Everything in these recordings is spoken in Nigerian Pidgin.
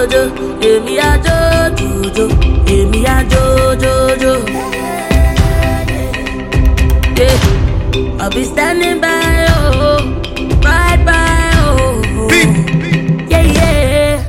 Jojo, èmi a Jojo, èmi a Jojo. Yeah, I'll be standing by, right by, yeah.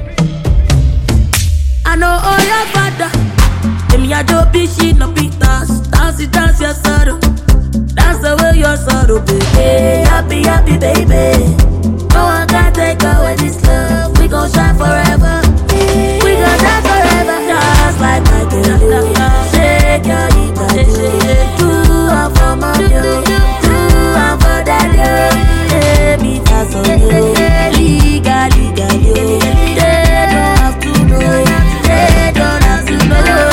I know all your father. Èmi a jo bishi no pitas, dance your sorrow, dance away your sorrow, baby. Happy, baby. No one can take away this love. We gon' shine forever. We gon' shine forever. Just like my baby. Shake your hip and do it for my girl. Do it for that girl. Baby, that's on you. Liga, yo. They don't have to know. They don't have to know.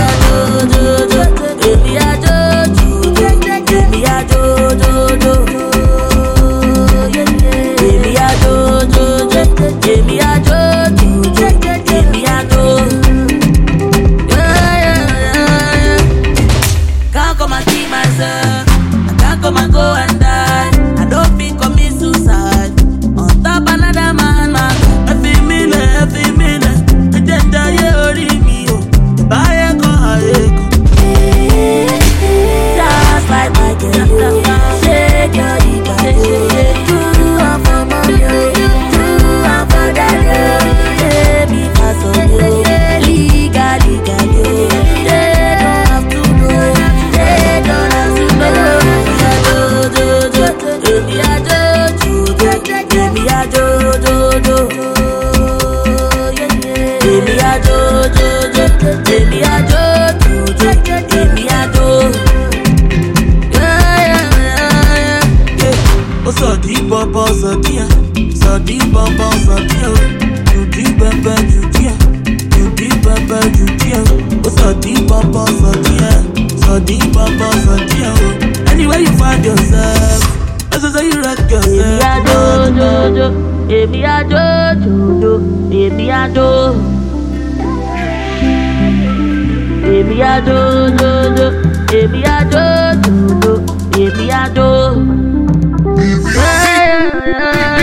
Baby, I Jojo. Baby, I Jojo. Baby, I Jojo. Baby, I Jojo. Baby, I Jojo. Yeah. Can't come and see myself. I can't come and go and die. I don't feel commit suicide. On top another man. Every minute. I just die me. Buy a car. Just like my girl. Shake your hip and do it for my girl. Do it for that girl. Baby, pass on you. Liga, yo. They don't have to know. They don't have to know. Baby, I Jojo. Baby, I Jojo. Baby, I Jojo. Baby, I Jojo. Baby, I Jojo. So deep, baba, so dear. So deep, baba, so dear. You deep, baba, you dear. You deep, baba, you dear. So deep, baba, so dear. So deep, baba, so dear. Anywhere you find yourself, as I say you rock yourself. Èmi a Jojo, èmi a Jojo. Èmi a Jojo, èmi a Jojo, èmi a Jojo. Yeah.